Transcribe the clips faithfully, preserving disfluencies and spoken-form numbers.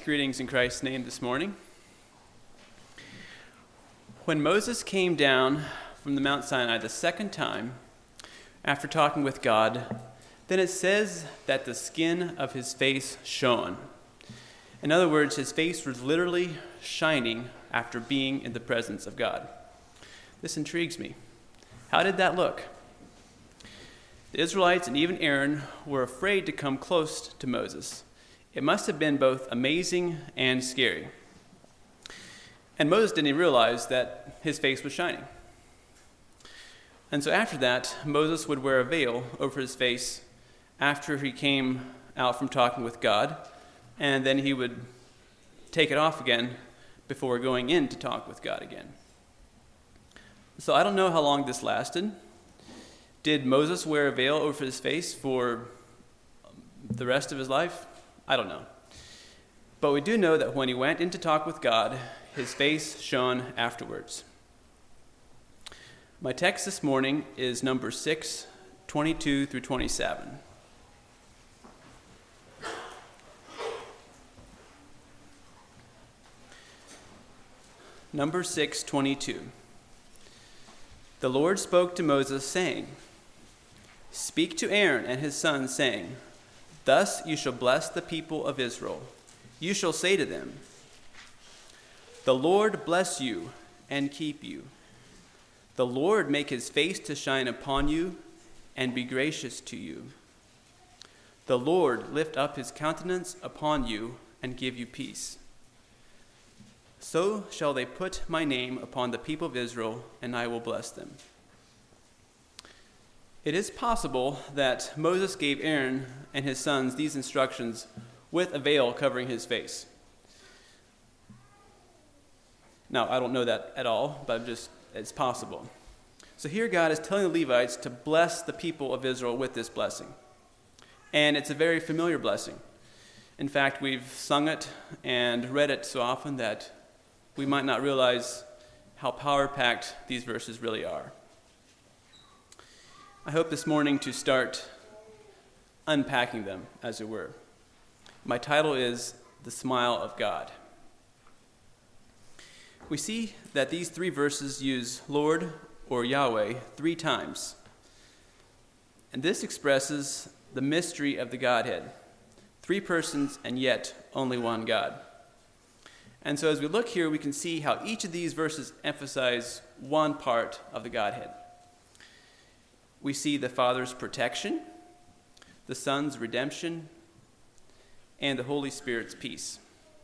Greetings in Christ's name this morning. When Moses came down from the Mount Sinai the second time, after talking with God, then it says that the skin of his face shone. In other words, his face was literally shining after being in the presence of God. This intrigues me. How did that look? The Israelites and even Aaron were afraid to come close to Moses. It must have been both amazing and scary. And Moses didn't even realize that his face was shining. And so after that, Moses would wear a veil over his face after he came out from talking with God, and then he would take it off again before going in to talk with God again. So I don't know how long this lasted. Did Moses wear a veil over his face for the rest of his life? I don't know. But we do know that when he went in to talk with God, his face shone afterwards. My text this morning is Numbers six, twenty-two through twenty-seven. Numbers six, twenty-two. The Lord spoke to Moses, saying, "Speak to Aaron and his sons, saying, Thus you shall bless the people of Israel. You shall say to them, The Lord bless you and keep you. The Lord make his face to shine upon you and be gracious to you. The Lord lift up his countenance upon you and give you peace. So shall they put my name upon the people of Israel, and I will bless them." It is possible that Moses gave Aaron and his sons these instructions with a veil covering his face. Now, I don't know that at all, but just it's possible. So here God is telling the Levites to bless the people of Israel with this blessing. And it's a very familiar blessing. In fact, we've sung it and read it so often that we might not realize how power-packed these verses really are. I hope this morning to start unpacking them, as it were. My title is The Smile of God. We see that these three verses use Lord or Yahweh three times. And this expresses the mystery of the Godhead. Three persons and yet only one God. And so as we look here, we can see how each of these verses emphasize one part of the Godhead. We see the Father's protection, the Son's redemption, and the Holy Spirit's peace.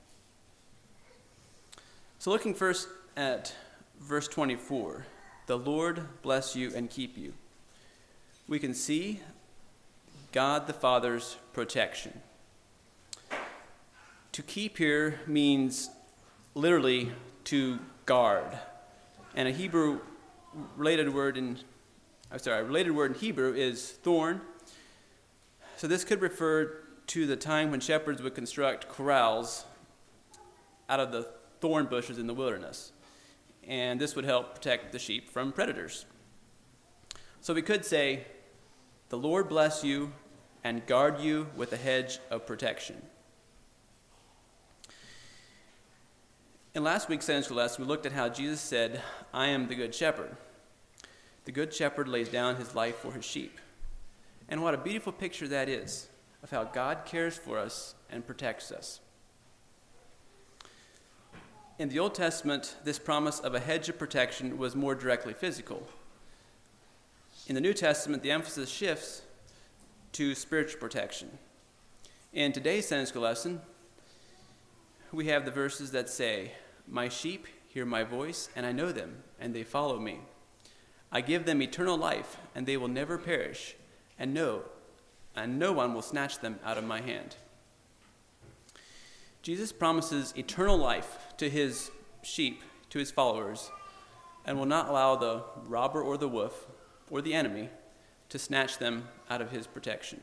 So looking first at verse twenty-four, the Lord bless you and keep you. We can see God the Father's protection. To keep here means literally to guard. And a Hebrew related word in I'm sorry, a related word in Hebrew is thorn. So this could refer to the time when shepherds would construct corrals out of the thorn bushes in the wilderness. And this would help protect the sheep from predators. So we could say, the Lord bless you and guard you with a hedge of protection. In last week's Sunday school lesson, we looked at how Jesus said, I am the good shepherd. The good shepherd lays down his life for his sheep. And what a beautiful picture that is of how God cares for us and protects us. In the Old Testament, this promise of a hedge of protection was more directly physical. In the New Testament, the emphasis shifts to spiritual protection. In today's Sunday school lesson, we have the verses that say, My sheep hear my voice, and I know them, and they follow me. I give them eternal life, and they will never perish, and no, and no one will snatch them out of my hand. Jesus promises eternal life to his sheep, to his followers, and will not allow the robber or the wolf or the enemy to snatch them out of his protection.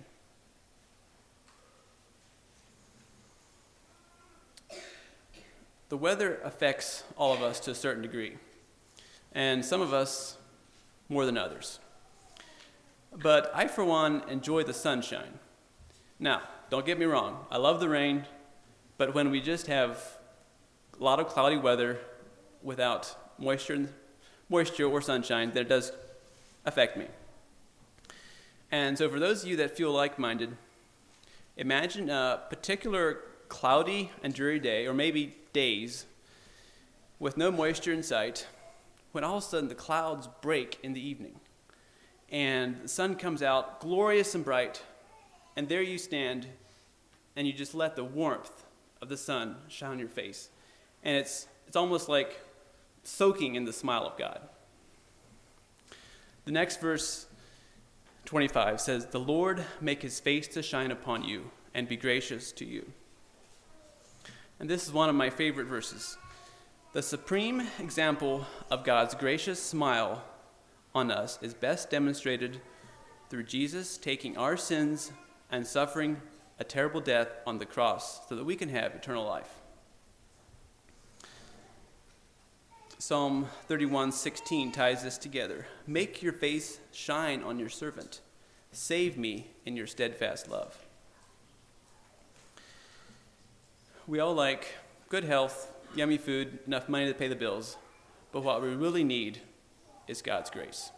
The weather affects all of us to a certain degree, and some of us more than others. But I, for one, enjoy the sunshine. Now, don't get me wrong. I love the rain. But when we just have a lot of cloudy weather without moisture, moisture or sunshine, then it does affect me. And so for those of you that feel like-minded, imagine a particular cloudy and dreary day, or maybe days, with no moisture in sight, when all of a sudden the clouds break in the evening, and the sun comes out glorious and bright, and there you stand, and you just let the warmth of the sun shine on your face. And it's it's almost like soaking in the smile of God. The next verse, twenty-five, says, "The Lord make his face to shine upon you and be gracious to you." And this is one of my favorite verses. The supreme example of God's gracious smile on us is best demonstrated through Jesus taking our sins and suffering a terrible death on the cross so that we can have eternal life. Psalm thirty-one sixteen ties this together. "Make your face shine on your servant. Save me in your steadfast love." We all like good health, yummy food, enough money to pay the bills, but what we really need is God's grace.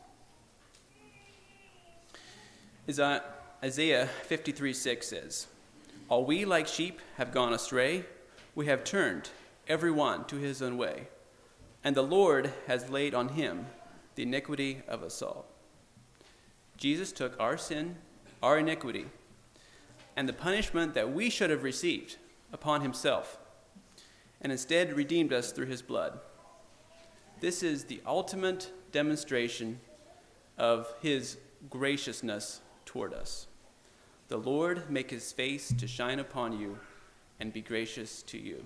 Isaiah fifty-three six says, "All we like sheep have gone astray. We have turned every one to his own way. And the Lord has laid on him the iniquity of us all." Jesus took our sin, our iniquity, and the punishment that we should have received upon himself, and instead redeemed us through his blood. This is the ultimate demonstration of his graciousness toward us. "The Lord make his face to shine upon you and be gracious to you."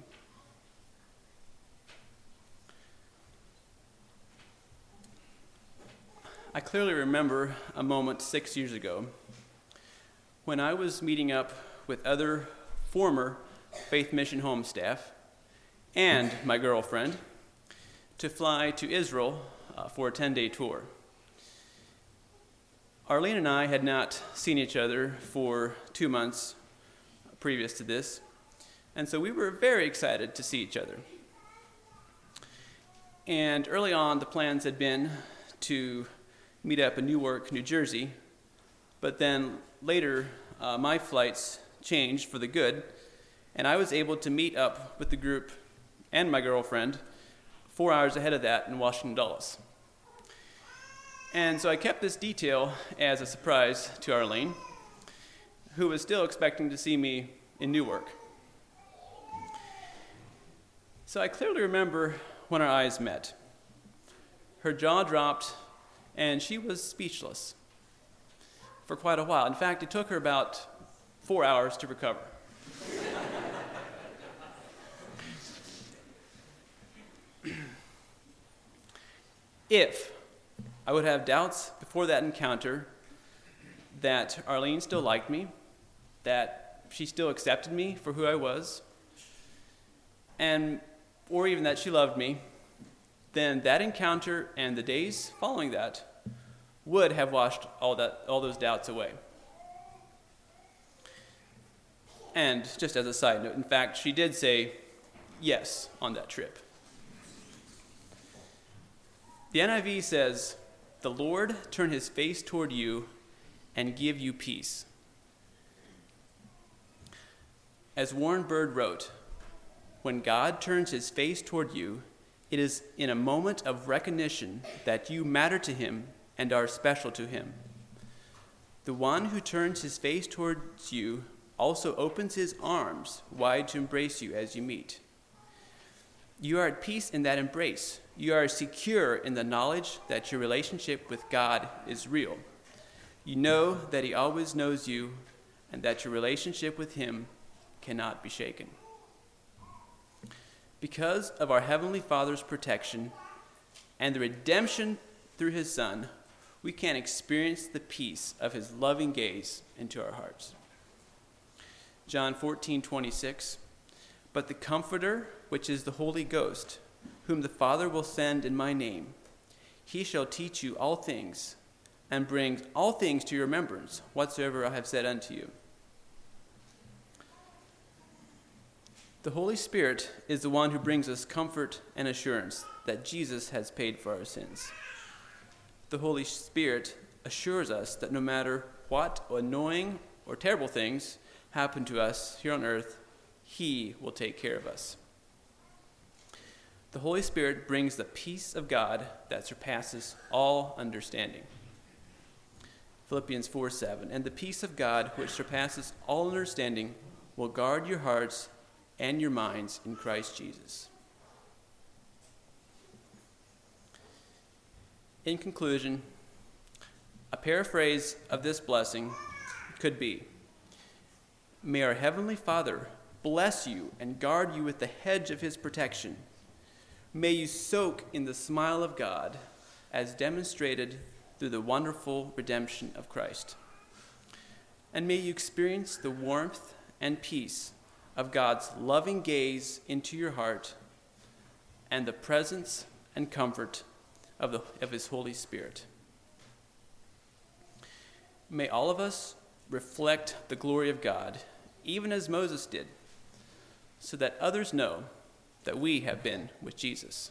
I clearly remember a moment six years ago when I was meeting up with other former Faith Mission Home staff and my girlfriend to fly to Israel uh, for a ten-day tour. Arlene and I had not seen each other for two months previous to this, and so we were very excited to see each other. And early on, the plans had been to meet up in Newark, New Jersey, but then later uh, my flights changed for the good, and I was able to meet up with the group and my girlfriend four hours ahead of that in Washington Dulles. And so I kept this detail as a surprise to Arlene, who was still expecting to see me in Newark. So I clearly remember when our eyes met. Her jaw dropped, and she was speechless for quite a while. In fact, it took her about four hours to recover. If I would have doubts before that encounter that Arlene still liked me, that she still accepted me for who I was, and or even that she loved me, then that encounter and the days following that would have washed all that all those doubts away. And just as a side note, in fact, she did say yes on that trip. The N I V says, "The Lord turn his face toward you and give you peace." As Warren Bird wrote, "When God turns his face toward you, it is in a moment of recognition that you matter to him and are special to him. The one who turns his face towards you also opens his arms wide to embrace you as you meet. You are at peace in that embrace. You are secure in the knowledge that your relationship with God is real. You know that he always knows you and that your relationship with him cannot be shaken. Because of our Heavenly Father's protection and the redemption through his Son, we can experience the peace of his loving gaze into our hearts." John fourteen twenty-six, "But the Comforter, which is the Holy Ghost, whom the Father will send in my name, he shall teach you all things, and bring all things to your remembrance, whatsoever I have said unto you." The Holy Spirit is the one who brings us comfort and assurance that Jesus has paid for our sins. The Holy Spirit assures us that no matter what annoying or terrible things happen to us here on earth, He will take care of us. The Holy Spirit brings the peace of God that surpasses all understanding. Philippians four seven, and the peace of God which surpasses all understanding will guard your hearts and your minds in Christ Jesus. In conclusion, a paraphrase of this blessing could be, may our Heavenly Father bless you and guard you with the hedge of His protection. May you soak in the smile of God as demonstrated through the wonderful redemption of Christ. And may you experience the warmth and peace of God's loving gaze into your heart and the presence and comfort of, the, of His Holy Spirit. May all of us reflect the glory of God, even as Moses did, so that others know that we have been with Jesus.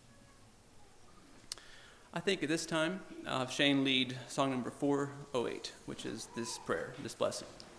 I think at this time, I'll have Shane lead song number four oh eight, which is this prayer, this blessing.